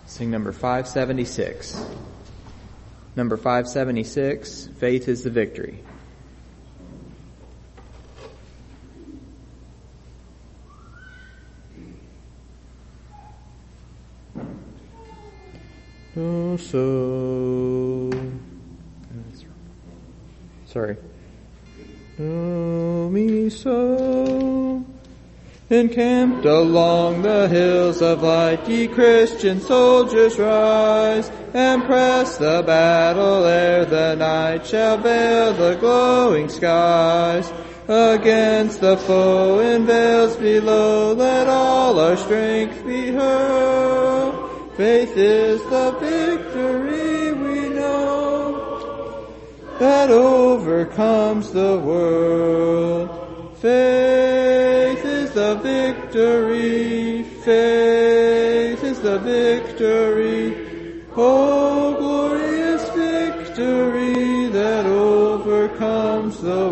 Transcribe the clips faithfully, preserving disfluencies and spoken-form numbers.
Sing number five seventy-six. Number five seventy-six, Faith is the Victory. Oh, so... Sorry. Oh, me so... Encamped along the hills of light, ye Christian soldiers rise, and press the battle ere the night shall veil the glowing skies. Against the foe in vales below, let all our strength be hurled. Faith is the victory we know, that overcomes the world. Faith is the victory, faith is the victory, oh glorious victory that overcomes the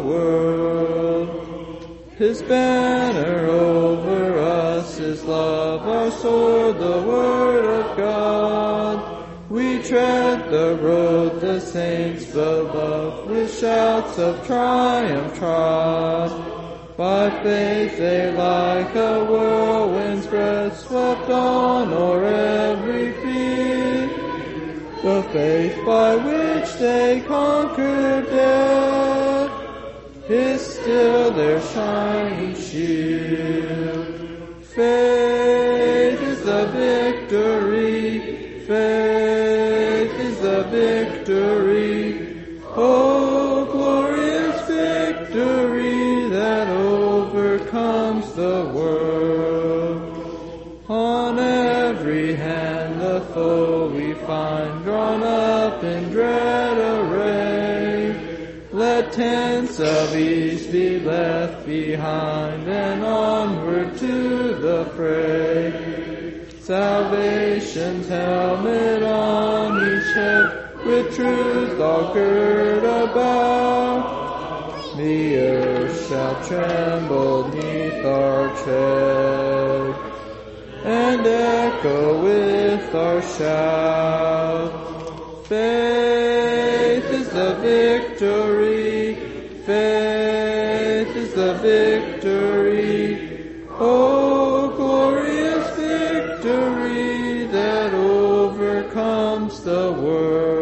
world. His banner over us is love, our sword the word of God. We tread the road the saints beloved, with shouts of triumph trod. By faith they like a whirlwind's breath swept on o'er every field. The faith by which they conquered death is still their shining shield. Faith is the victory, faith is the victory, oh glorious victory that overcomes the world. On every hand the foe we find drawn up in dread array. Let tents of ease be left behind and onward to the fray. Salvation's helmet on each head, with truth all girt about. The earth shall tremble neath our tread, and echo with our shout. Faith is the victory, faith is the victory, oh glorious victory that overcomes the world.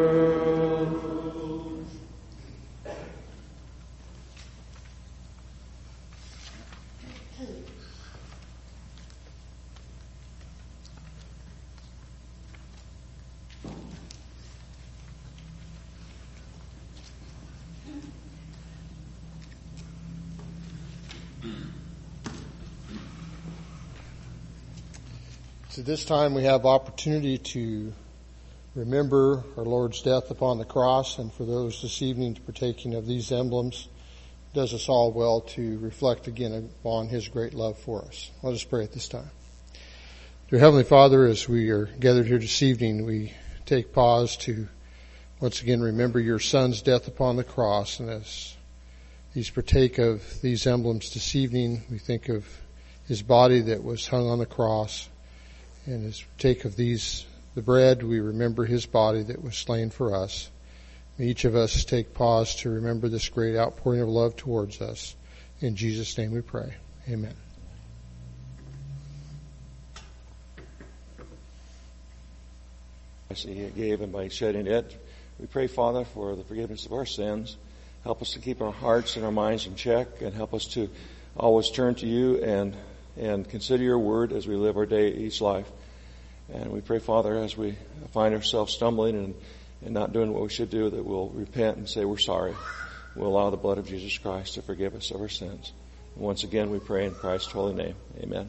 So this time we have opportunity to remember our Lord's death upon the cross, and for those this evening to partaking of these emblems, it does us all well to reflect again upon His great love for us. Let us pray at this time. Dear Heavenly Father, as we are gathered here this evening, we take pause to once again remember your Son's death upon the cross, and as these partake of these emblems this evening, we think of His body that was hung on the cross. And as we take of these, the bread, we remember His body that was slain for us. May each of us take pause to remember this great outpouring of love towards us. In Jesus' name we pray. Amen. He gave and by shedding it. We pray, Father, for the forgiveness of our sins. Help us to keep our hearts and our minds in check, and help us to always turn to you and and consider your word as we live our day, each life. And we pray, Father, as we find ourselves stumbling and, and not doing what we should do, that we'll repent and say we're sorry. We'll allow the blood of Jesus Christ to forgive us of our sins. And once again, we pray in Christ's holy name. Amen.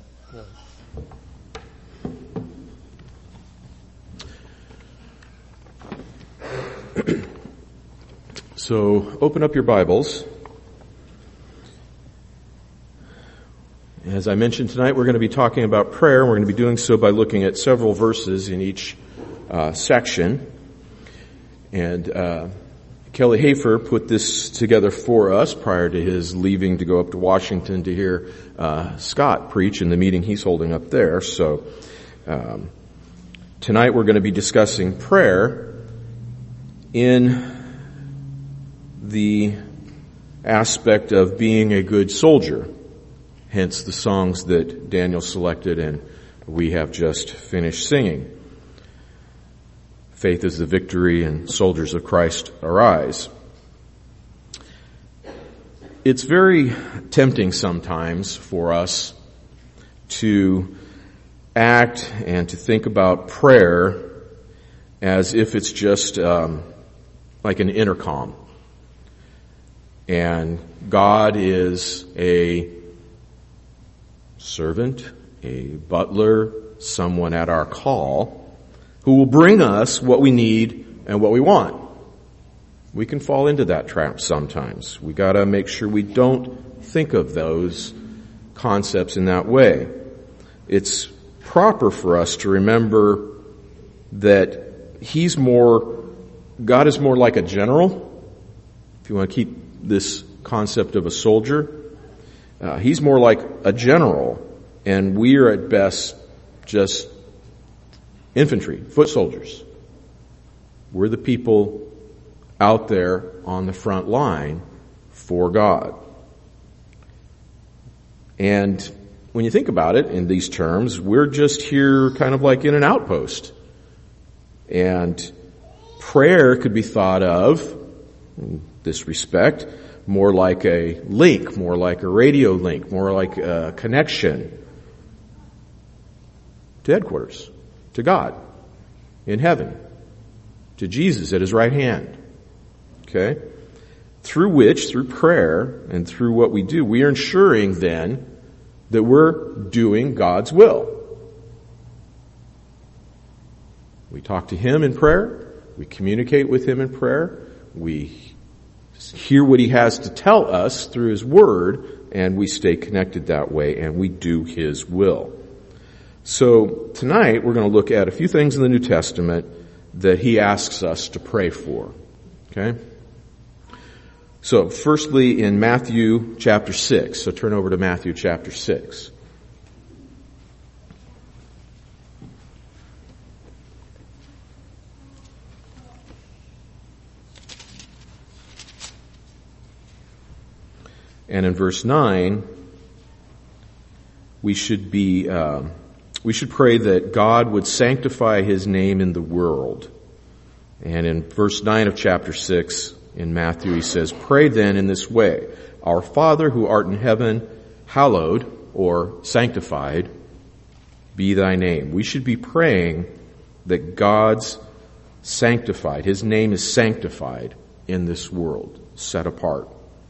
So open up your Bibles. As I mentioned tonight, we're going to be talking about prayer. We're going to be doing so by looking at several verses in each uh, section. And uh, Kelly Hafer put this together for us prior to his leaving to go up to Washington to hear uh, Scott preach in the meeting he's holding up there. So um, tonight we're going to be discussing prayer in the aspect of being a good soldier, hence the songs that Daniel selected and we have just finished singing. Faith is the victory and soldiers of Christ arise. It's very tempting sometimes for us to act and to think about prayer as if it's just um, like an intercom. And God is a servant, a butler, someone at our call who will bring us what we need and what we want. We can fall into that trap sometimes. We gotta make sure we don't think of those concepts in that way. It's proper for us to remember that He's more, God is more like a general. If you want to keep this concept of a soldier, uh, He's more like a general, and we are at best just infantry, foot soldiers. We're the people out there on the front line for God. And when you think about it in these terms, we're just here kind of like in an outpost. And prayer could be thought of, in this respect, more like a link, more like a radio link, more like a connection to headquarters, to God in heaven, to Jesus at His right hand. Okay? Through which, through prayer and through what we do, we are ensuring then that we're doing God's will. We talk to Him in prayer. We communicate with Him in prayer. We hear what He has to tell us through His Word, and we stay connected that way, and we do His will. So tonight we're going to look at a few things in the New Testament that He asks us to pray for. Okay? So firstly in Matthew chapter six. So turn over to Matthew chapter six. And in verse nine, we should be, uh, we should pray that God would sanctify His name in the world. And in verse nine of chapter six in Matthew, he says, "Pray then in this way, Our Father who art in heaven, hallowed," or sanctified, "be thy name." We should be praying that God's sanctified, His name is sanctified in this world, set apart.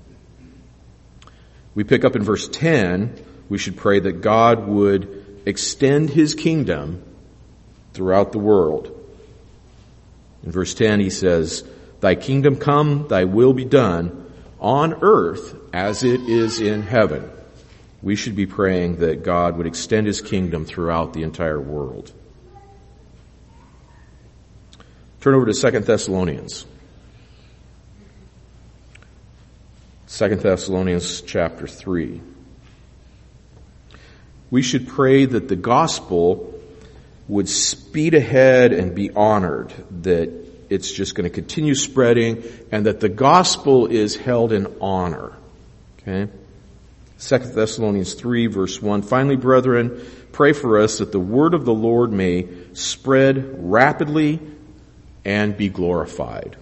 We pick up in verse ten, we should pray that God would extend His kingdom throughout the world. In verse ten he says, "Thy kingdom come, thy will be done on earth as it is in heaven." We should be praying that God would extend His kingdom throughout the entire world. Turn over to Second Thessalonians. Second Thessalonians chapter three. We should pray that the gospel would speed ahead and be honored, that it's just going to continue spreading, and that the gospel is held in honor. Okay? Second Thessalonians three verse one. "Finally, brethren, pray for us that the word of the Lord may spread rapidly and be glorified."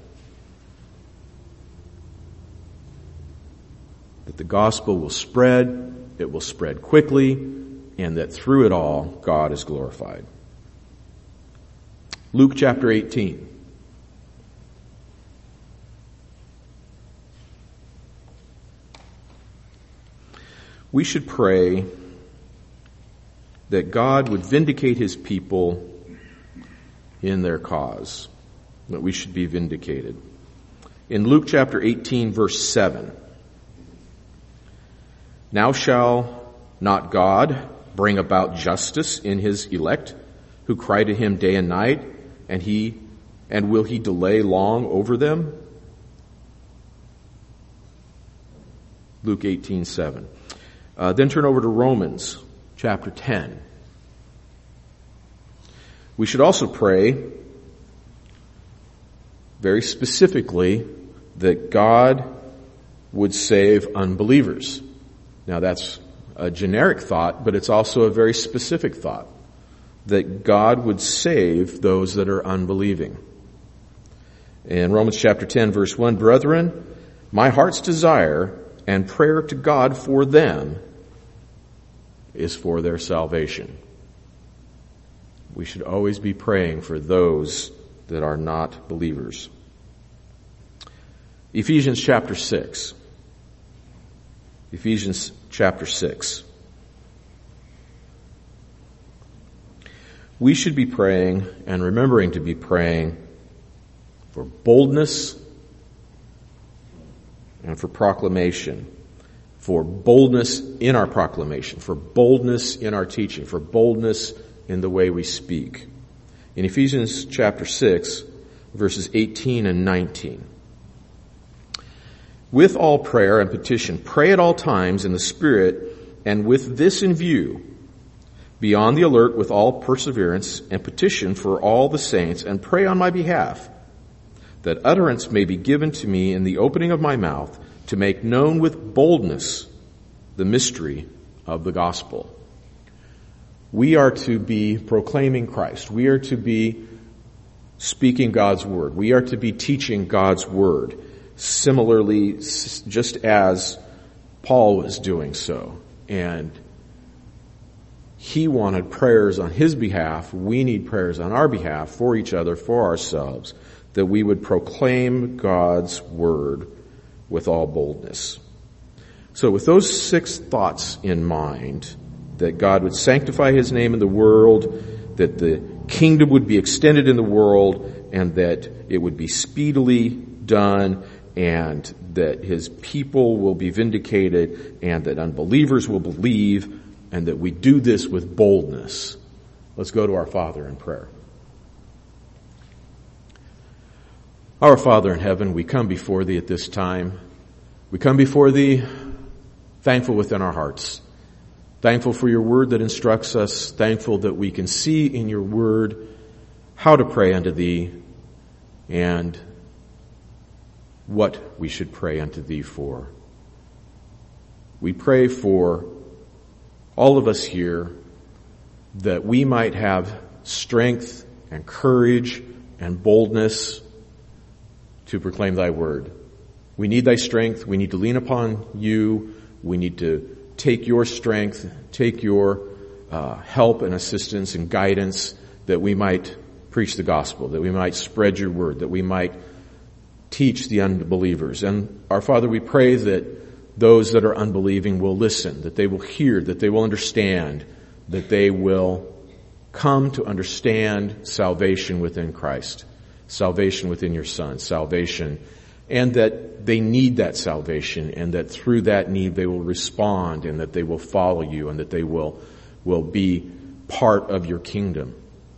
That the gospel will spread, it will spread quickly, and that through it all, God is glorified. Luke chapter eighteen. We should pray that God would vindicate His people in their cause, that we should be vindicated. In Luke chapter eighteen verse seven, "Now shall not God bring about justice in His elect, who cry to Him day and night, and He, and will He delay long over them?" Luke eighteen seven. Uh, then turn over to Romans chapter ten. We should also pray very specifically that God would save unbelievers. Now that's a generic thought, but it's also a very specific thought, that God would save those that are unbelieving. In Romans chapter ten, verse one, brethren, my heart's desire and prayer to God for them is for their salvation. We should always be praying for those that are not believers. Ephesians chapter six. Ephesians chapter six. We should be praying and remembering to be praying for boldness and for proclamation. For boldness in our proclamation, for boldness in our teaching, for boldness in the way we speak. In Ephesians chapter six, verses eighteen and nineteen. With all prayer and petition, pray at all times in the Spirit, and with this in view, be on the alert with all perseverance and petition for all the saints, and pray on my behalf, that utterance may be given to me in the opening of my mouth, to make known with boldness the mystery of the gospel. We are to be proclaiming Christ. We are to be speaking God's word. We are to be teaching God's word. Similarly, just as Paul was doing so. And he wanted prayers on his behalf. We need prayers on our behalf for each other, for ourselves, that we would proclaim God's word with all boldness. So with those six thoughts in mind, that God would sanctify his name in the world, that the kingdom would be extended in the world, and that it would be speedily done, and that his people will be vindicated, and that unbelievers will believe, and that we do this with boldness. Let's go to our Father in prayer. Our Father in heaven, we come before thee at this time. We come before thee thankful within our hearts. Thankful for your word that instructs us. Thankful that we can see in your word how to pray unto thee and what we should pray unto thee for. We pray for all of us here that we might have strength and courage and boldness to proclaim thy word. We need thy strength. We need to lean upon you. We need to take your strength, take your uh, help and assistance and guidance, that we might preach the gospel, that we might spread your word, that we might teach the unbelievers. And our Father, we pray that those that are unbelieving will listen, that they will hear, that they will understand, that they will come to understand salvation within Christ, salvation within your Son, salvation, and that they need that salvation, and that through that need they will respond, and that they will follow you, and that they will, will be part of your kingdom.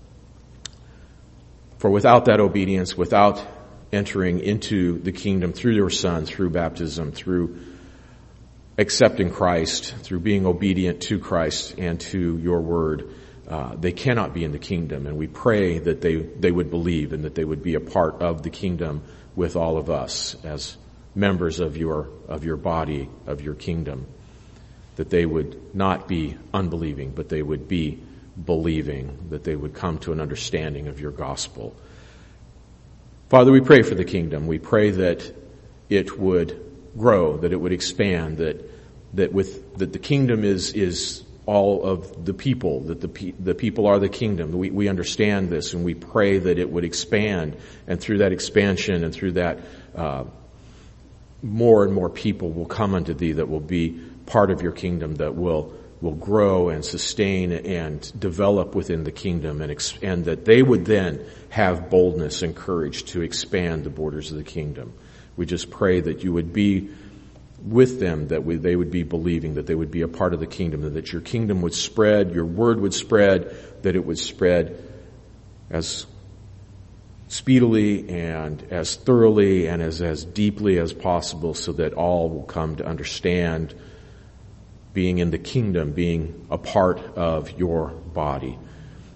For without that obedience, without entering into the kingdom through your Son, through baptism, through accepting Christ, through being obedient to Christ and to your word, uh, they cannot be in the kingdom. And we pray that they, they would believe, and that they would be a part of the kingdom with all of us as members of your, of your body, of your kingdom. That they would not be unbelieving, but they would be believing, that they would come to an understanding of your gospel. Father, we pray for the kingdom. We pray that it would grow, that it would expand, that that with that the kingdom is is all of the people, that the pe- the people are the kingdom. We we understand this, and we pray that it would expand, and through that expansion and through that, uh, more and more people will come unto thee, that will be part of your kingdom, that will will grow and sustain and develop within the kingdom, and ex- and that they would then have boldness and courage to expand the borders of the kingdom. We just pray that you would be with them, that we, they would be believing, that they would be a part of the kingdom, and that your kingdom would spread, your word would spread, that it would spread as speedily and as thoroughly and as, as deeply as possible, so that all will come to understand being in the kingdom, being a part of your body.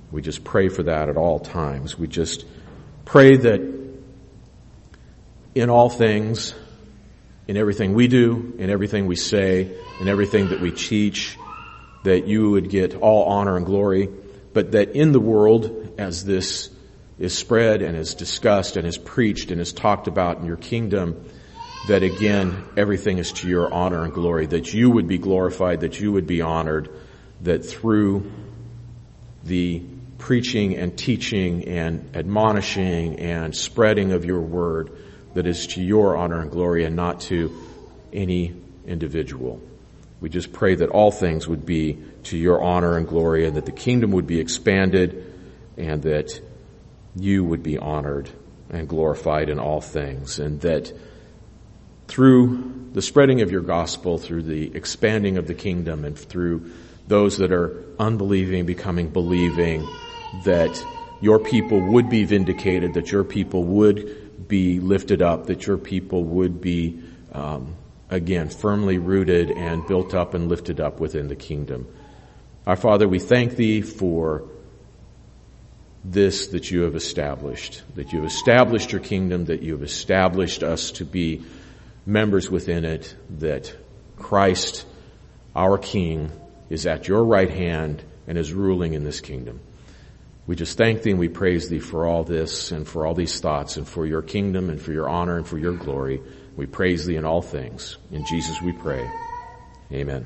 We just pray for that at all times. We just pray that in all things, in everything we do, in everything we say, in everything that we teach, that you would get all honor and glory, but that in the world, as this is spread and is discussed and is preached and is talked about in your kingdom, that again, everything is to your honor and glory, that you would be glorified, that you would be honored, that through the preaching and teaching and admonishing and spreading of your word, that is to your honor and glory and not to any individual. We just pray that all things would be to your honor and glory, and that the kingdom would be expanded, and that you would be honored and glorified in all things, and that through the spreading of your gospel, through the expanding of the kingdom, and through those that are unbelieving becoming believing, that your people would be vindicated, that your people would be lifted up, that your people would be um, again, firmly rooted and built up and lifted up within the kingdom. Our Father, we thank Thee for this that You have established, that You have established Your kingdom, that You have established us to be members within it, that Christ, our King, is at Your right hand and is ruling in this kingdom. We just thank Thee and we praise Thee for all this and for all these thoughts and for Your kingdom and for Your honor and for Your glory. We praise Thee in all things. In Jesus we pray. Amen.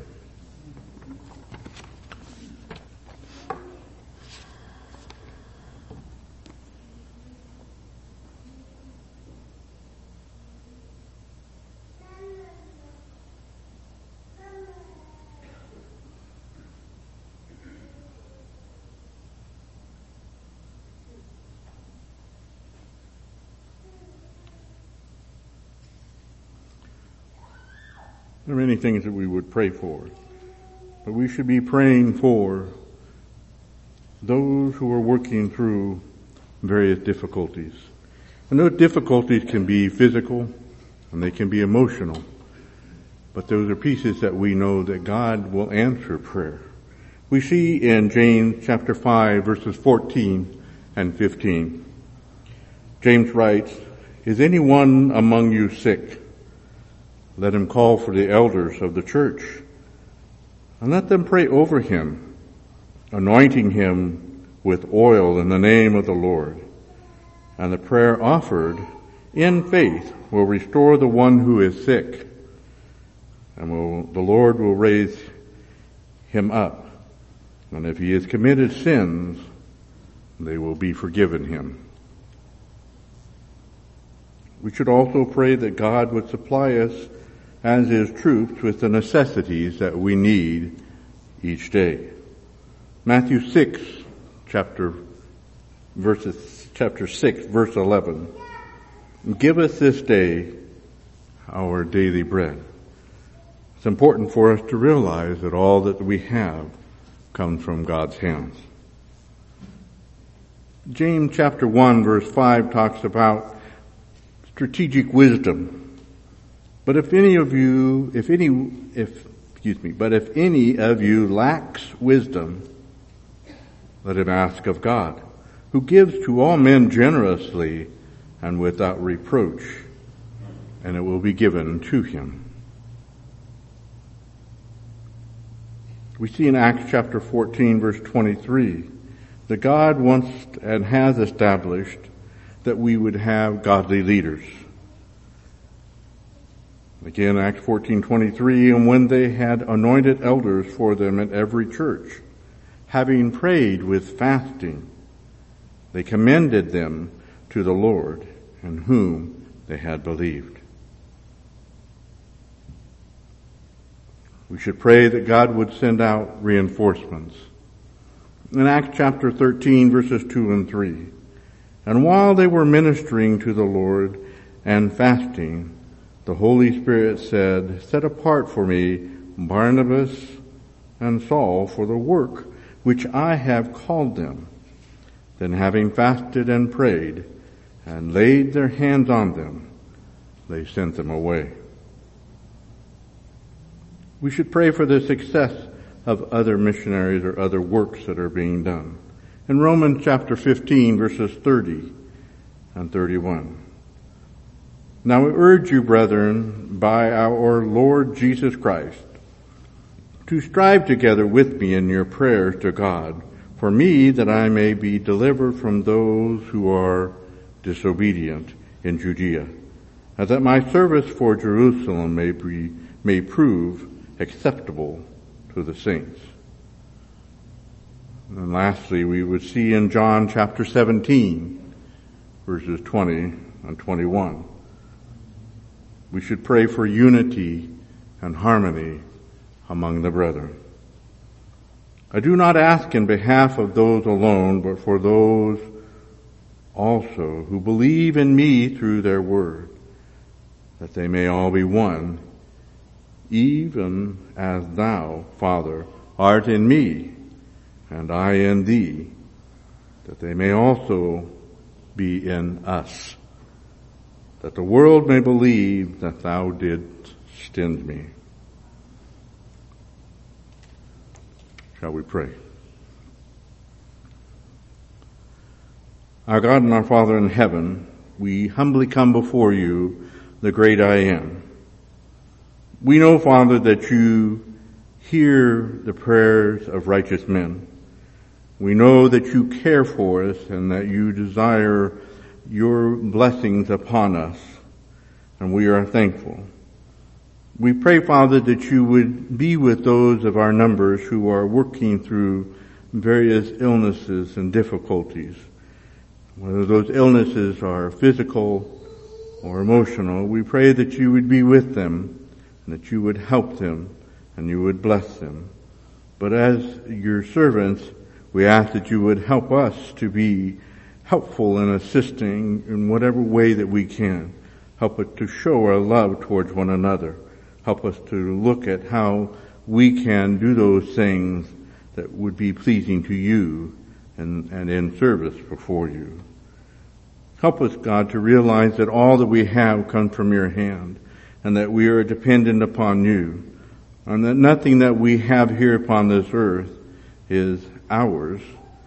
There are many things that we would pray for, but we should be praying for those who are working through various difficulties. And those difficulties can be physical and they can be emotional, but those are pieces that we know that God will answer prayer. We see in James chapter five verses fourteen and fifteen. James writes, "Is anyone among you sick? Let him call for the elders of the church, and let them pray over him, anointing him with oil in the name of the Lord. And the prayer offered in faith will restore the one who is sick, and will, the Lord will raise him up. And if he has committed sins, they will be forgiven him." We should also pray that God would supply us as His troops with the necessities that we need each day. Matthew six, chapter verses, chapter six, verse eleven. "Give us this day our daily bread." It's important for us to realize that all that we have comes from God's hands. James chapter one, verse five talks about strategic wisdom. But if any of you, if any, if, excuse me, but if any of you lacks wisdom, let him ask of God, who gives to all men generously and without reproach, and it will be given to him. We see in Acts chapter fourteen, verse twenty-three, that God wants and has established that we would have godly leaders. Again, Acts fourteen twenty-three, "And when they had anointed elders for them at every church, having prayed with fasting, they commended them to the Lord, in whom they had believed." We should pray that God would send out reinforcements. In Acts chapter thirteen, verses two and three, "And while they were ministering to the Lord and fasting, the Holy Spirit said, 'Set apart for me Barnabas and Saul for the work which I have called them.' Then having fasted and prayed and laid their hands on them, they sent them away." We should pray for the success of other missionaries or other works that are being done. in Romans chapter fifteen, verses thirty and thirty-one. Now I urge you, brethren, by our Lord Jesus Christ, to strive together with me in your prayers to God, for me, that I may be delivered from those who are disobedient in Judea, and that my service for Jerusalem may be, may prove acceptable to the saints. And lastly, we would see in John chapter seventeen, verses twenty and twenty-one. We should pray for unity and harmony among the brethren. I do not ask in behalf of those alone, but for those also who believe in me through their word, that they may all be one, even as thou, Father, art in me, and I in thee, that they may also be in us, that the world may believe that thou didst send me. Shall we pray? Our God and our Father in heaven, we humbly come before you, the great I am. We know, Father, that you hear the prayers of righteous men. We know that you care for us and that you desire your blessings upon us, and we are thankful. We pray, Father, that you would be with those of our numbers who are working through various illnesses and difficulties. Whether those illnesses are physical or emotional, we pray that you would be with them and that you would help them and you would bless them. But as your servants, we ask that you would help us to be helpful in assisting in whatever way that we can. Help us to show our love towards one another. Help us to look at how we can do those things that would be pleasing to you and, and in service before you. Help us, God, to realize that all that we have comes from your hand and that we are dependent upon you, and that nothing that we have here upon this earth is ours,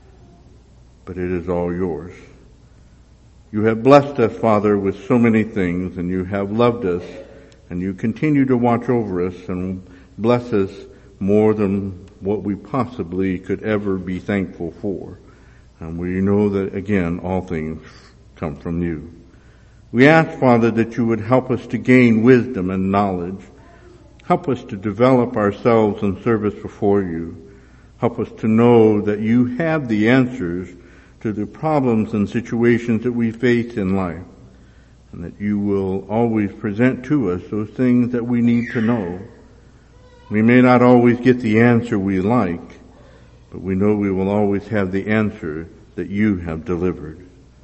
but it is all yours. You have blessed us, Father, with so many things, and you have loved us, and you continue to watch over us and bless us more than what we possibly could ever be thankful for. And we know that, again, all things come from you. We ask, Father, that you would help us to gain wisdom and knowledge. Help us to develop ourselves in service before you. Help us to know that you have the answers to the problems and situations that we face in life, and that you will always present to us those things that we need to know. We may not always get the answer we like, but we know we will always have the answer that you have delivered.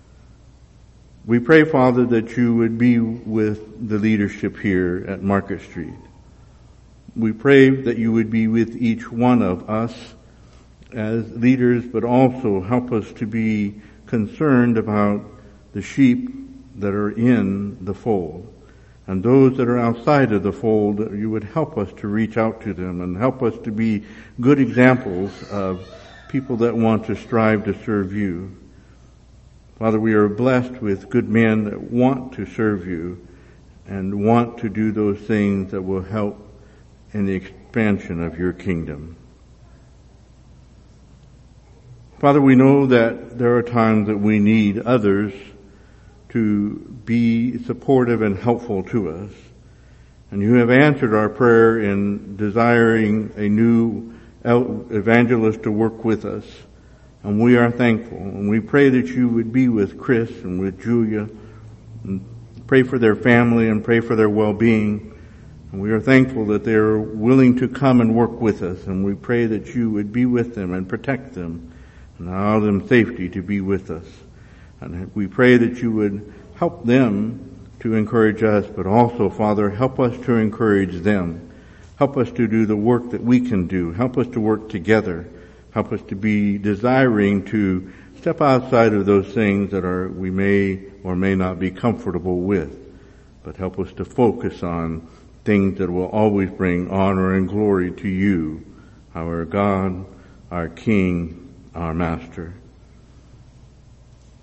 We pray, Father, that you would be with the leadership here at Market Street. We pray that you would be with each one of us as leaders, but also help us to be concerned about the sheep that are in the fold. And those that are outside of the fold, you would help us to reach out to them and help us to be good examples of people that want to strive to serve you. Father, we are blessed with good men that want to serve you and want to do those things that will help in the expansion of your kingdom. Father, we know that there are times that we need others to be supportive and helpful to us. And you have answered our prayer in desiring a new evangelist to work with us. And we are thankful. And we pray that you would be with Chris and with Julia. And pray for their family and pray for their well-being. And we are thankful that they are willing to come and work with us. And we pray that you would be with them and protect them and allow them safety to be with us. And we pray that you would help them to encourage us, but also, Father, help us to encourage them. Help us to do the work that we can do. Help us to work together. Help us to be desiring to step outside of those things that are we may or may not be comfortable with. But help us to focus on things that will always bring honor and glory to you, our God, our King, our Master.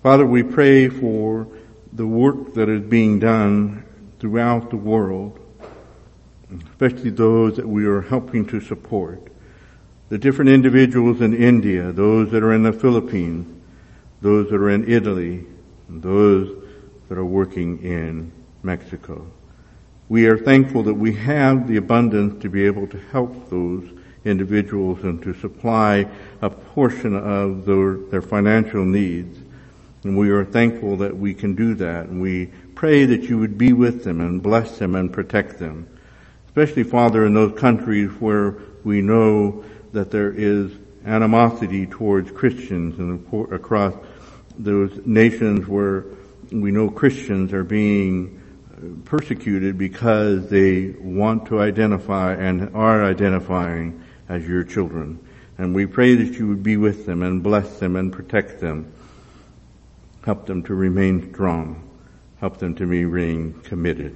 Father, we pray for the work that is being done throughout the world, especially those that we are helping to support. The different individuals in India, those that are in the Philippines, those that are in Italy, and those that are working in Mexico. We are thankful that we have the abundance to be able to help those individuals and to supply a portion of their, their financial needs. And we are thankful that we can do that. And we pray that you would be with them and bless them and protect them. Especially, Father, in those countries where we know that there is animosity towards Christians and across those nations where we know Christians are being persecuted because they want to identify and are identifying as your children. And we pray that you would be with them and bless them and protect them. Help them to remain strong. Help them to remain committed.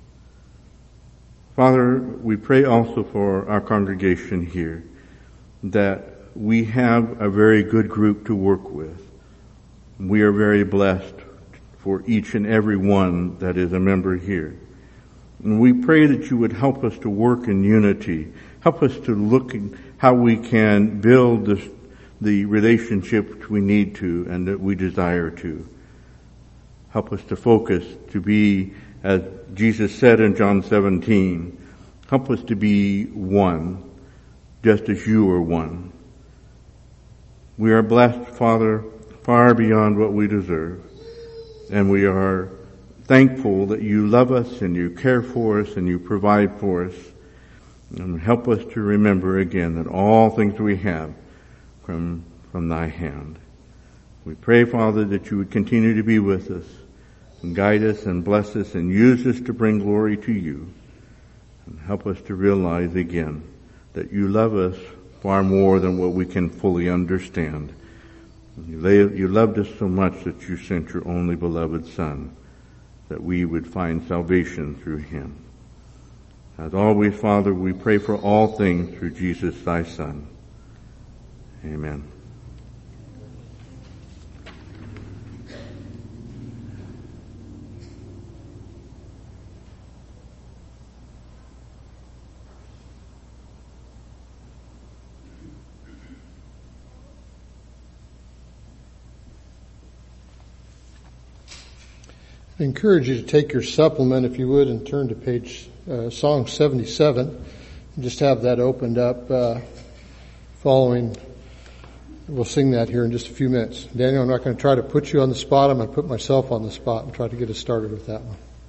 Father, we pray also for our congregation here that we have a very good group to work with. We are very blessed for each and every one that is a member here. And we pray that you would help us to work in unity. Help us to look at how we can build this, the relationships we need to and that we desire to. Help us to focus, to be, as Jesus said in John seventeen, help us to be one, just as you are one. We are blessed, Father, far beyond what we deserve. And we are thankful that you love us and you care for us and you provide for us. And help us to remember again that all things we have come from thy hand. We pray, Father, that you would continue to be with us and guide us and bless us and use us to bring glory to you. And help us to realize again that you love us far more than what we can fully understand. You loved us so much that you sent your only beloved Son, that we would find salvation through him. As always, Father, we pray for all things through Jesus, thy Son. Amen. I encourage you to take your supplement, if you would, and turn to page uh, Song seventy-seven. And just have that opened up uh, following. We'll sing that here in just a few minutes. Daniel, I'm not going to try to put you on the spot. I'm going to put myself on the spot and try to get us started with that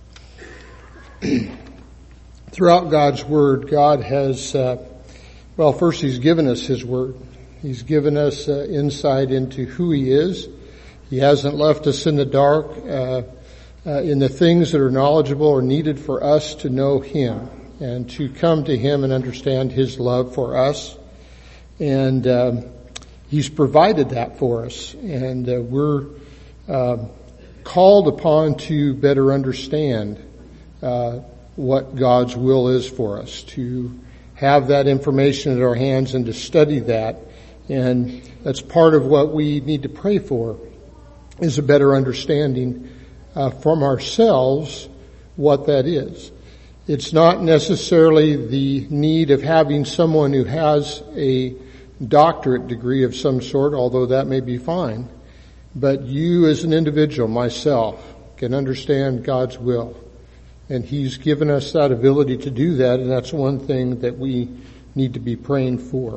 one. Throughout God's Word, God has, uh, well, first He's given us His Word. He's given us uh, insight into who He is. He hasn't left us in the dark. Uh, Uh, in the things that are knowledgeable or needed for us to know Him and to come to Him and understand His love for us. And um, He's provided that for us. And uh, we're uh, called upon to better understand uh, what God's will is for us, to have that information at our hands and to study that. And that's part of what we need to pray for, is a better understanding Uh, from ourselves what that is. It's not necessarily the need of having someone who has a doctorate degree of some sort, although that may be fine. But you as an individual, myself, can understand God's will. And He's given us that ability to do that, and that's one thing that we need to be praying for.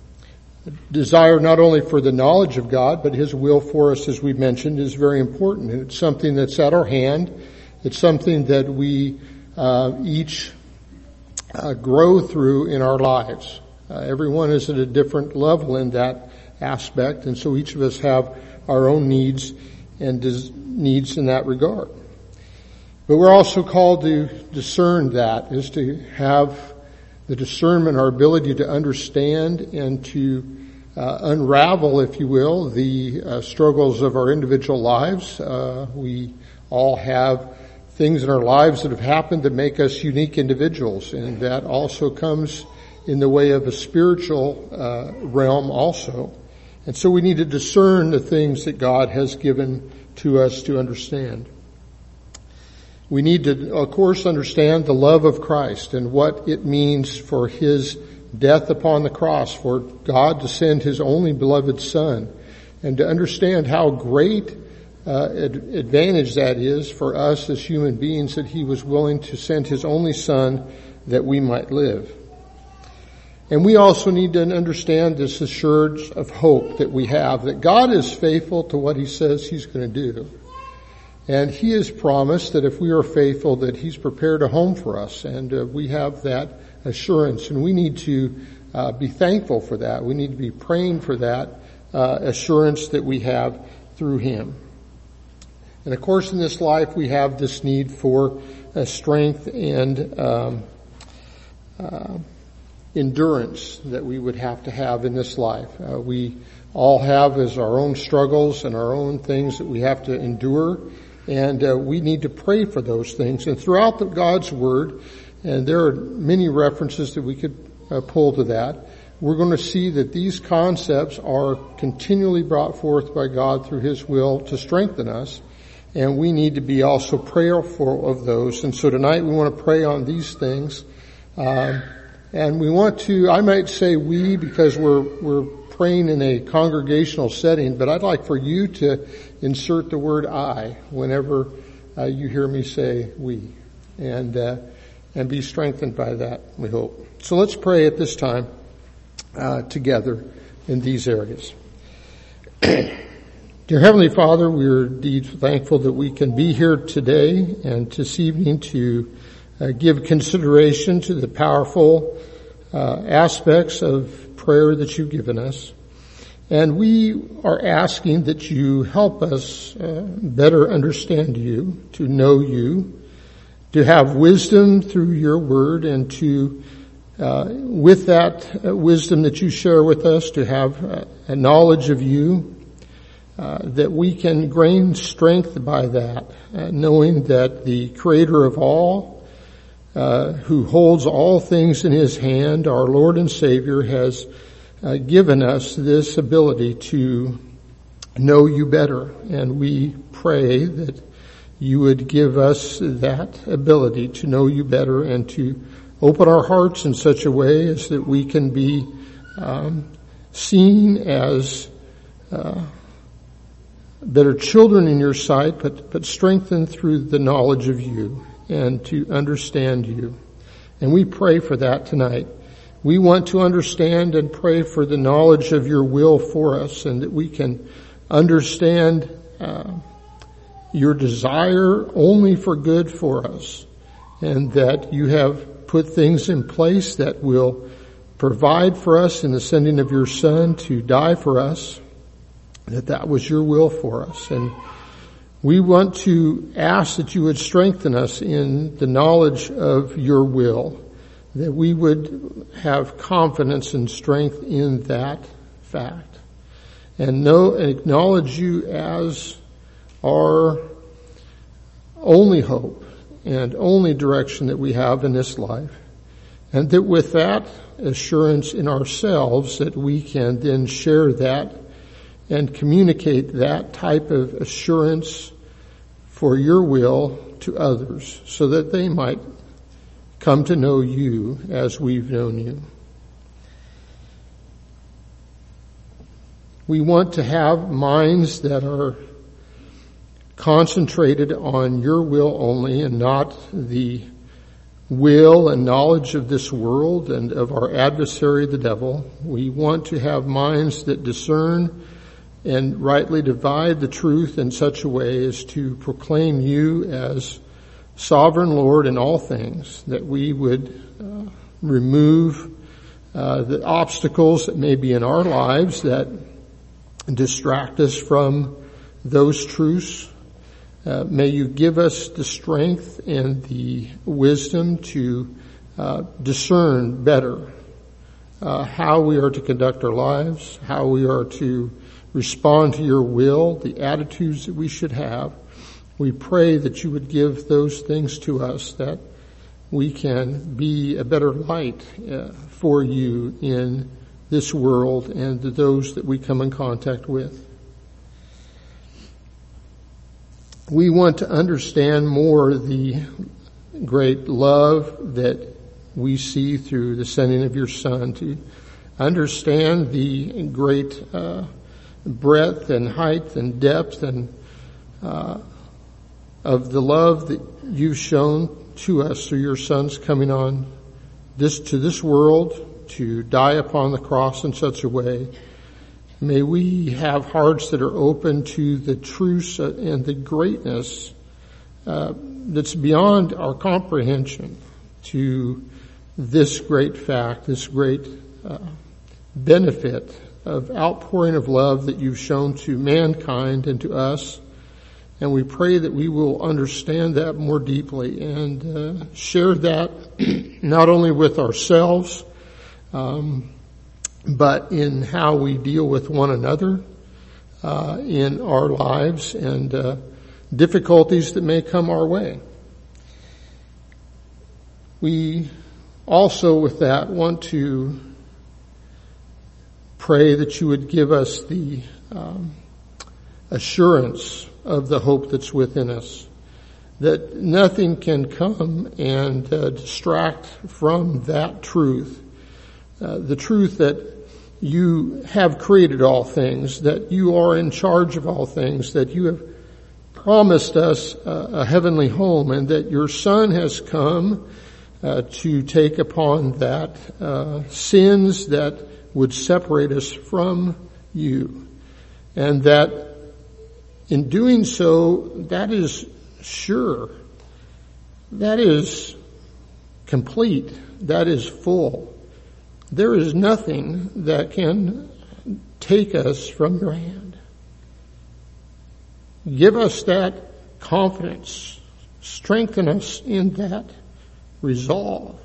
Desire not only for the knowledge of God, but His will for us, as we mentioned, is very important. And it's something that's at our hand. It's something that we uh, each uh, grow through in our lives. Uh, everyone is at a different level in that aspect, and so each of us have our own needs and des- needs in that regard. But we're also called to discern that, is to have the discernment, our ability to understand and to uh, unravel, if you will, the uh, struggles of our individual lives. Uh, we all have things in our lives that have happened that make us unique individuals, and that also comes in the way of a spiritual uh, realm also. And so we need to discern the things that God has given to us to understand. We need to, of course, understand the love of Christ and what it means for His death upon the cross, for God to send His only beloved Son, and to understand how great uh, advantage that is for us as human beings, that He was willing to send His only Son that we might live. And we also need to understand this assurance of hope that we have, that God is faithful to what He says He's going to do. And He has promised that if we are faithful, that He's prepared a home for us. And uh, we have that assurance. And we need to uh, be thankful for that. We need to be praying for that uh, assurance that we have through Him. And of course, in this life, we have this need for uh, strength and um, uh, endurance that we would have to have in this life. Uh, we all have as our own struggles and our own things that we have to endure. And uh, we need to pray for those things. And throughout the, God's Word, and there are many references that we could uh, pull to that, we're going to see that these concepts are continually brought forth by God through His will to strengthen us. And we need to be also prayerful of those. And so tonight we want to pray on these things. Um, and we want to, I might say we, because we're, we're praying in a congregational setting, but I'd like for you to insert the word I whenever uh, you hear me say we, and uh, and be strengthened by that, we hope. So let's pray at this time uh, together in these areas. Dear Heavenly Father, we are indeed thankful that we can be here today and this evening to uh, give consideration to the powerful uh, aspects of prayer that you've given us. And we are asking that you help us uh, better understand you, to know you, to have wisdom through your word, and to, uh, with that uh, wisdom that you share with us, to have uh, a knowledge of you, uh, that we can gain strength by that, uh, knowing that the Creator of all, uh, who holds all things in His hand, our Lord and Savior, has Uh, given us this ability to know you better. And we pray that you would give us that ability to know you better and to open our hearts in such a way as that we can be um, seen as uh, better children in your sight, but, but strengthened through the knowledge of you and to understand you. And we pray for that tonight. We want to understand and pray for the knowledge of your will for us, and that we can understand uh, your desire only for good for us, and that you have put things in place that will provide for us in the sending of your Son to die for us, that that was your will for us. And we want to ask that you would strengthen us in the knowledge of your will, that we would have confidence and strength in that fact, and know and acknowledge you as our only hope and only direction that we have in this life. And that with that assurance in ourselves, that we can then share that and communicate that type of assurance for your will to others, so that they might come to know you as we've known you. We want to have minds that are concentrated on your will only, and not the will and knowledge of this world and of our adversary, the devil. We want to have minds that discern and rightly divide the truth in such a way as to proclaim you as sovereign Lord in all things, that we would uh, remove uh, the obstacles that may be in our lives that distract us from those truths. Uh, may you give us the strength and the wisdom to uh, discern better uh, how we are to conduct our lives, how we are to respond to your will, the attitudes that we should have. We pray that you would give those things to us, that we can be a better light uh, for you in this world and to those that we come in contact with. we want to understand more the great love that we see through the sending of your Son, to understand the great uh, breadth and height and depth and uh, of the love that you've shown to us through your Son's coming on this to this world to die upon the cross in such a way. May we have hearts that are open to the truths and the greatness uh, that's beyond our comprehension, to this great fact, this great uh, benefit of outpouring of love that you've shown to mankind and to us. And we pray that we will understand that more deeply and uh, share that not only with ourselves, um, but in how we deal with one another uh, in our lives and uh, difficulties that may come our way. We also, with that, want to pray that you would give us the um, assurance of the hope that's within us, that nothing can come and uh, distract from that truth, uh, the truth that you have created all things, that you are in charge of all things, that you have promised us uh, a heavenly home, and that your Son has come uh, to take upon that uh, sins that would separate us from you, and that in doing so, that is sure, that is complete, that is full. There is nothing that can take us from your hand. Give us that confidence. Strengthen us in that resolve.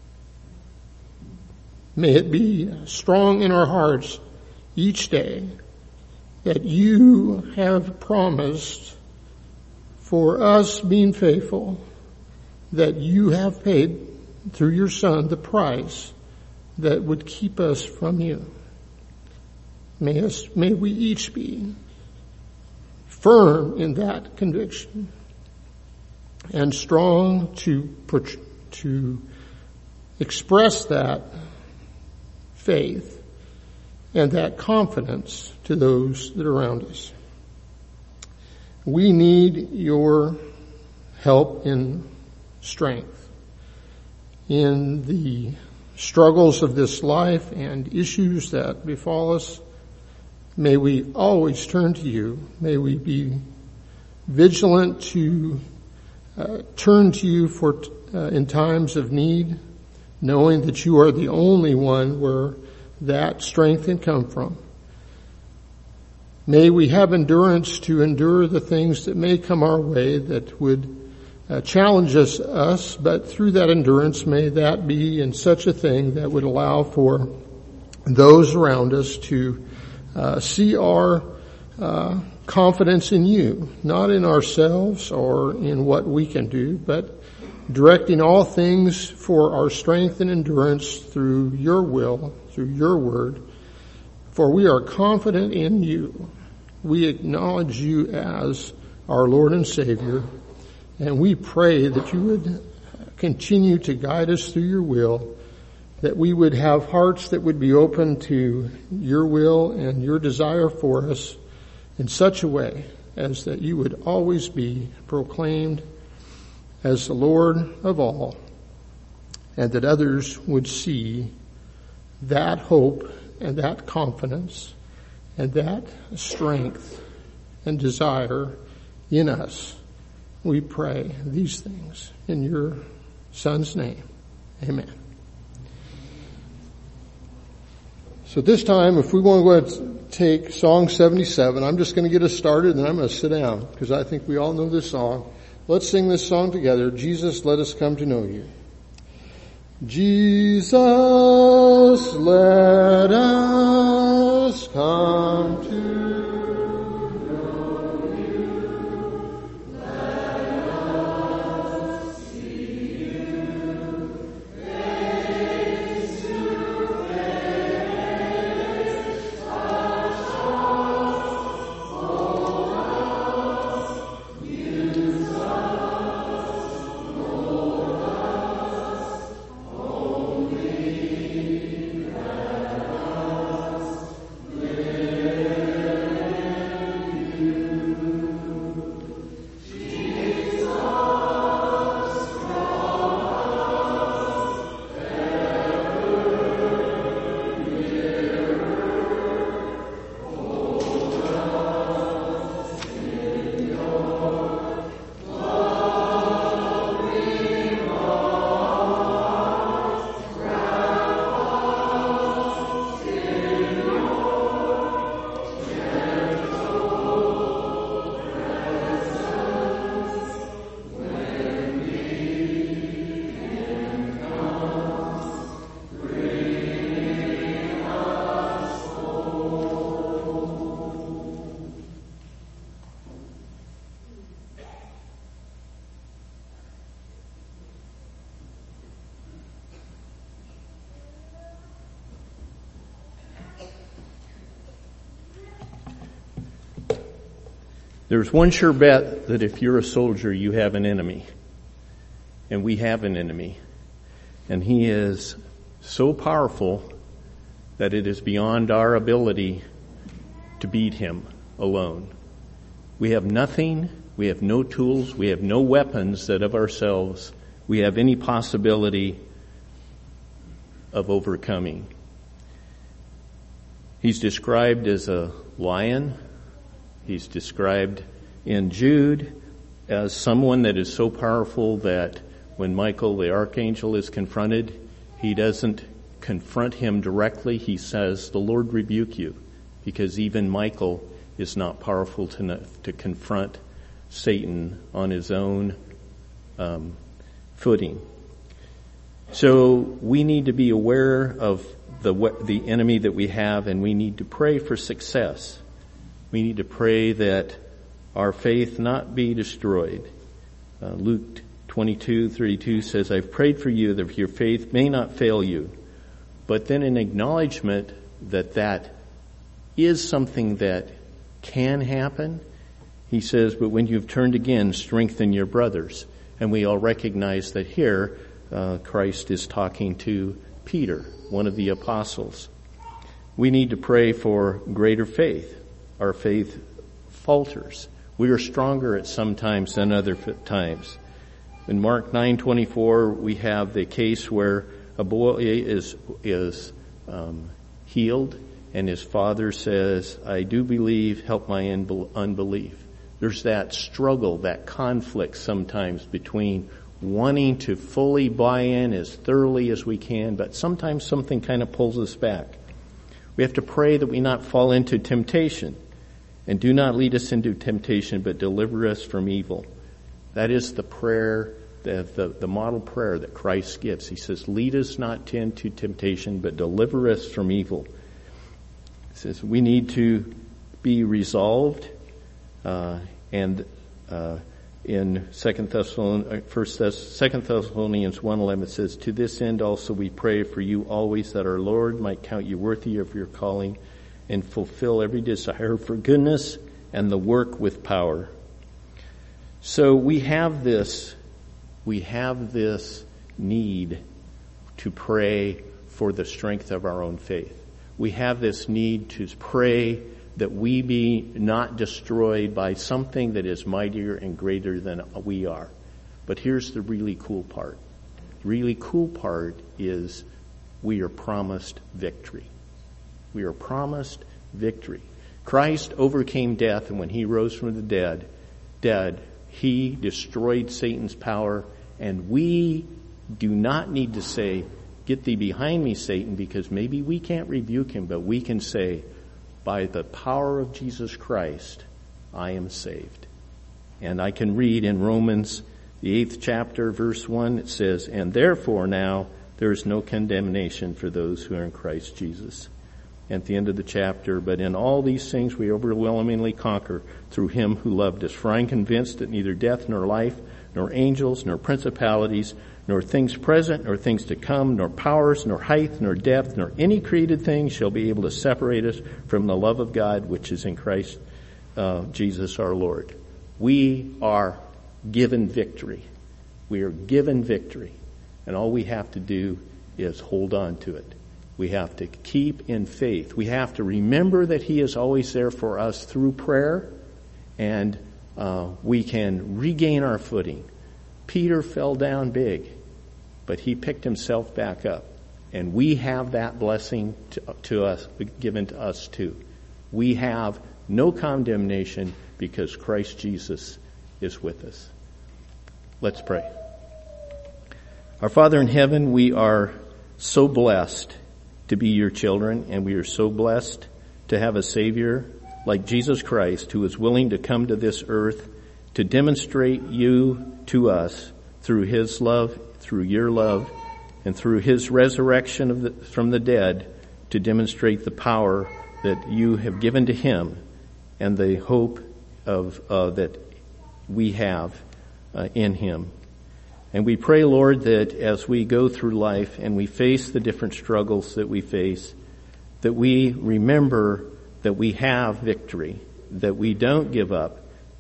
May it be strong in our hearts each day that you have promised, for us being faithful, that you have paid through your Son the price that would keep us from you. May us, may we each be firm in that conviction and strong to, to express that faith and that confidence to those that are around us. We need your help in strength in the struggles of this life and issues that befall us. May we always turn to you. May we be vigilant to uh, turn to you for uh, in times of need, knowing that you are the only one where that strength can come from. May we have endurance to endure the things that may come our way that would uh, challenge us, us, but through that endurance, may that be in such a thing that would allow for those around us to uh, see our uh, confidence in you, not in ourselves or in what we can do, but directing all things for our strength and endurance through your will, through your word. For we are confident in you. We acknowledge you as our Lord and Savior, and we pray that you would continue to guide us through your will, that we would have hearts that would be open to your will and your desire for us in such a way as that you would always be proclaimed as the Lord of all, and that others would see that hope and that confidence and that strength and desire in us. We pray these things in your Son's name. Amen. So this time, if we want to go ahead and take Song seventy-seven, I'm just going to get us started and then I'm going to sit down because I think we all know this song. Let's sing this song together. Jesus, let us come to know you. Jesus, let us come to know you. Let us see you face to face. Touch us, hold us, you. There's one sure bet that if you're a soldier, you have an enemy. And we have an enemy. And he is so powerful that it is beyond our ability to beat him alone. We have nothing, we have no tools, we have no weapons that of ourselves we have any possibility of overcoming. He's described as a lion. He's described in Jude as someone that is so powerful that when Michael the archangel is confronted, he doesn't confront him directly. He says, "The Lord rebuke you," because even Michael is not powerful enough to confront Satan on his own um, footing. So we need to be aware of the the enemy that we have, and we need to pray for success. We need to pray that our faith not be destroyed. Uh, Luke twenty-two thirty-two says, "I've prayed for you that your faith may not fail you." But then an acknowledgement that that is something that can happen. He says, "But when you've turned again, strengthen your brothers." And we all recognize that here uh, Christ is talking to Peter, one of the apostles. We need to pray for greater faith. Our faith falters. We are stronger at some times than other times. In Mark nine twenty-four, we have the case where a boy is is um, healed, and his father says, "I do believe, help my unbelief." There's that struggle, that conflict sometimes between wanting to fully buy in as thoroughly as we can, but sometimes something kind of pulls us back. We have to pray that we not fall into temptation, and do not lead us into temptation, but deliver us from evil. That is the prayer, the, the, the model prayer that Christ gives. He says, "Lead us not into temptation, but deliver us from evil." He says we need to be resolved, uh, and uh, in Second Thessalonians, First Second Thessalonians one eleven, it says, "To this end also we pray for you always, that our Lord might count you worthy of your calling, and fulfill every desire for goodness and the work with power." So we have this, we have this need to pray for the strength of our own faith. We have this need to pray that we be not destroyed by something that is mightier and greater than we are. But here's the really cool part. The really cool part is we are promised victory. We are promised victory. Christ overcame death, and when he rose from the dead, dead, he destroyed Satan's power, and we do not need to say, "Get thee behind me, Satan," because maybe we can't rebuke him, but we can say, "By the power of Jesus Christ, I am saved." And I can read in Romans, the eighth chapter, verse one, it says, "And therefore now there is no condemnation for those who are in Christ Jesus." At the end of the chapter, "But in all these things we overwhelmingly conquer through him who loved us. For I am convinced that neither death nor life, nor angels, nor principalities, nor things present, nor things to come, nor powers, nor height, nor depth, nor any created thing shall be able to separate us from the love of God which is in Christ uh, Jesus our Lord." We are given victory. We are given victory. And all we have to do is hold on to it. We have to keep in faith. We have to remember that he is always there for us through prayer, and uh, we can regain our footing. Peter fell down big, but he picked himself back up. And we have that blessing to, to us, given to us too. We have no condemnation because Christ Jesus is with us. Let's pray. Our Father in heaven, we are so blessed to be your children, and we are so blessed to have a Savior like Jesus Christ, who is willing to come to this earth to demonstrate you to us through his love, through your love, and through his resurrection of the, from the dead, to demonstrate the power that you have given to him and the hope of uh, that we have uh, in him. And we pray, Lord, that as we go through life and we face the different struggles that we face, that we remember that we have victory, that we don't give up,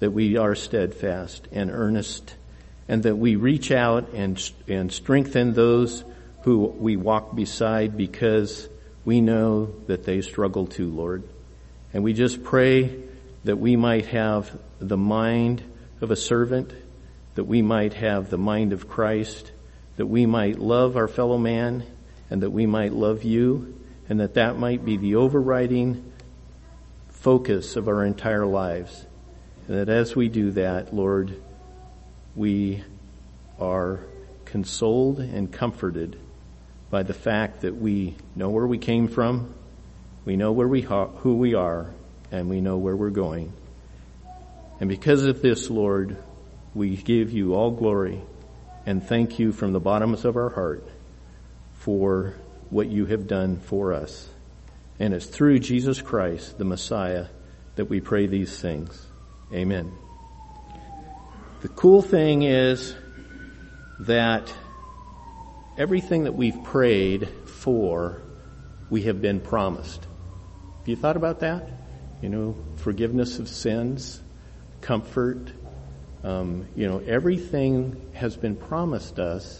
that we are steadfast and earnest, and that we reach out and and strengthen those who we walk beside, because we know that they struggle too, Lord. And we just pray that we might have the mind of a servant, that we might have the mind of Christ, that we might love our fellow man, and that we might love you, and that that might be the overriding focus of our entire lives. And that as we do that, Lord, we are consoled and comforted by the fact that we know where we came from, we know where we ha- who we are, and we know where we're going. And because of this, Lord, we give you all glory and thank you from the bottoms of our heart for what you have done for us. And it's through Jesus Christ, the Messiah, that we pray these things. Amen. The cool thing is that everything that we've prayed for, we have been promised. Have you thought about that? You know, forgiveness of sins, comfort, um, you know, everything has been promised us.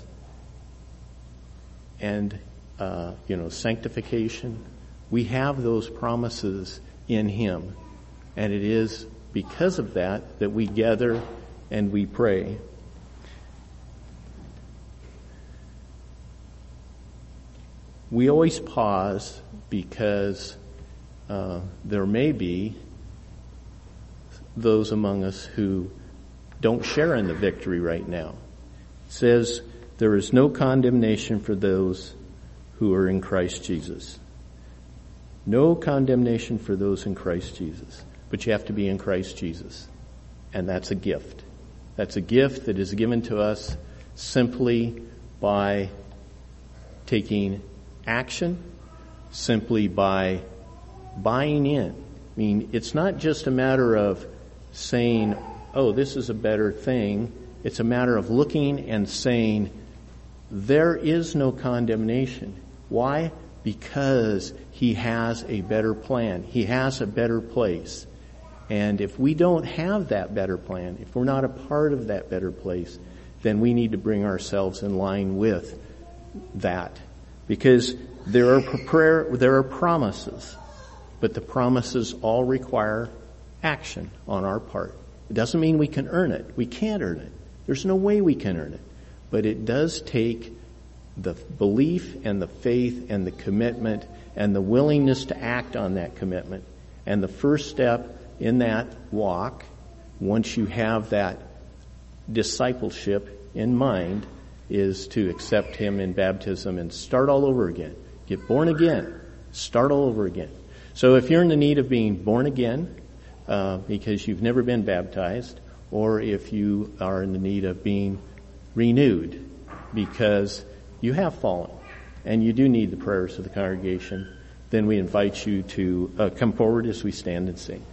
And, uh, you know, sanctification, we have those promises in Him. And it is because of that that we gather and we pray. We always pause because uh, there may be those among us who don't share in the victory right now. It says there is no condemnation for those who are in Christ Jesus. No condemnation for those in Christ Jesus. But you have to be in Christ Jesus. And that's a gift. That's a gift that is given to us simply by taking action, simply by buying in. I mean, it's not just a matter of saying, oh, this is a better thing. It's a matter of looking and saying, there is no condemnation. Why? Because He has a better plan. He has a better place. And if we don't have that better plan, if we're not a part of that better place, then we need to bring ourselves in line with that. Because there are prayer, there are promises, but the promises all require action on our part. It doesn't mean we can earn it. We can't earn it. There's no way we can earn it. But it does take the belief and the faith and the commitment and the willingness to act on that commitment. And the first step in that walk, once you have that discipleship in mind, is to accept Him in baptism and start all over again. Get born again. Start all over again. So if you're in the need of being born again, uh, because you've never been baptized, or if you are in the need of being renewed because you have fallen and you do need the prayers of the congregation, then we invite you to uh, come forward as we stand and sing.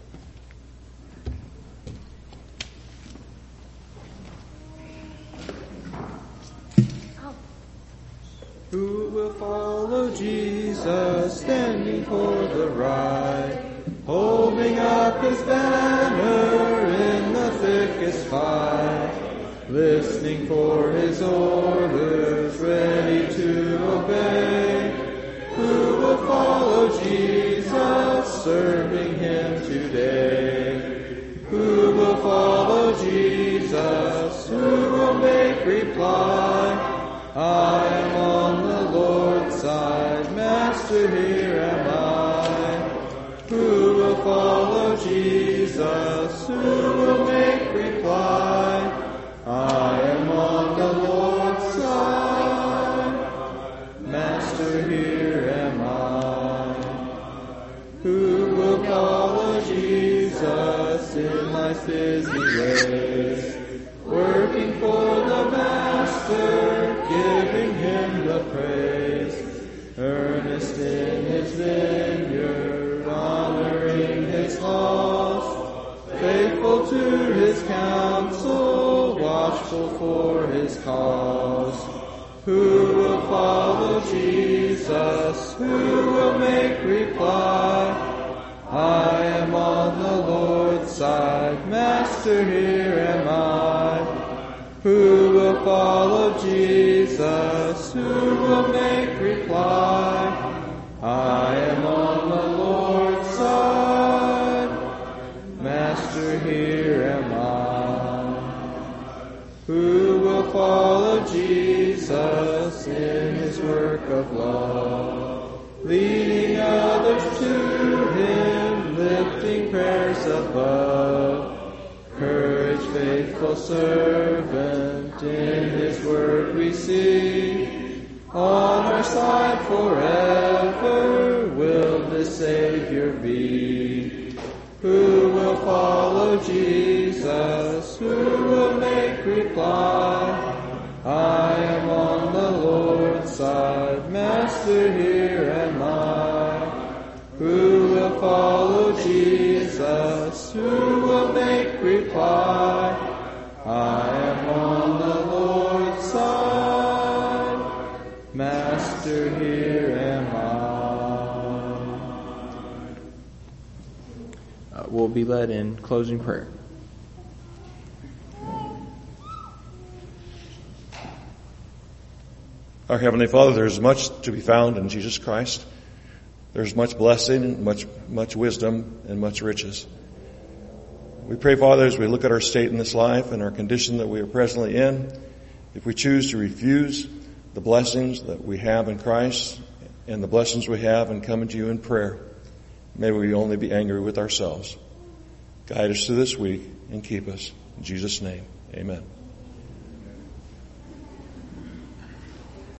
Who will follow Jesus, standing for the right, holding up His banner in the thickest fight, listening for His orders, ready to obey? Who will follow Jesus, serving Him today? Who will follow Jesus? Who will make reply? I am on the Lord's side, Master, here am I. Who will follow Jesus? Who will make reply? I am on the Lord's side, Master, here am I. Who will follow Jesus in life's busy ways, working for the Master, giving Him the praise, earnest in His vineyard, honoring His laws, faithful to His counsel, watchful for His cause. Who will follow Jesus? Who will make reply? I am on the Lord's side. Master, here am I. Who will follow Jesus? Who will make reply? I am on the Lord's side. Master, here am I. Who will follow Jesus in his work of love, leading others to him, lifting prayers above? Courage, faithful servant, in his word we see. On our side forever will the Savior be. Who will follow Jesus? Who will make reply? I am on the Lord's side. Master, here am I. Who will follow Jesus? Who will make reply? I am on the Lord's side. Master, here am I. Uh, we'll be led in closing prayer. Our Heavenly Father, there's much to be found in Jesus Christ. There's much blessing, much, much wisdom, and much riches. We pray, Father, as we look at our state in this life and our condition that we are presently in, if we choose to refuse the blessings that we have in Christ and the blessings we have in coming to you in prayer, may we only be angry with ourselves. Guide us through this week and keep us. In Jesus' name, amen.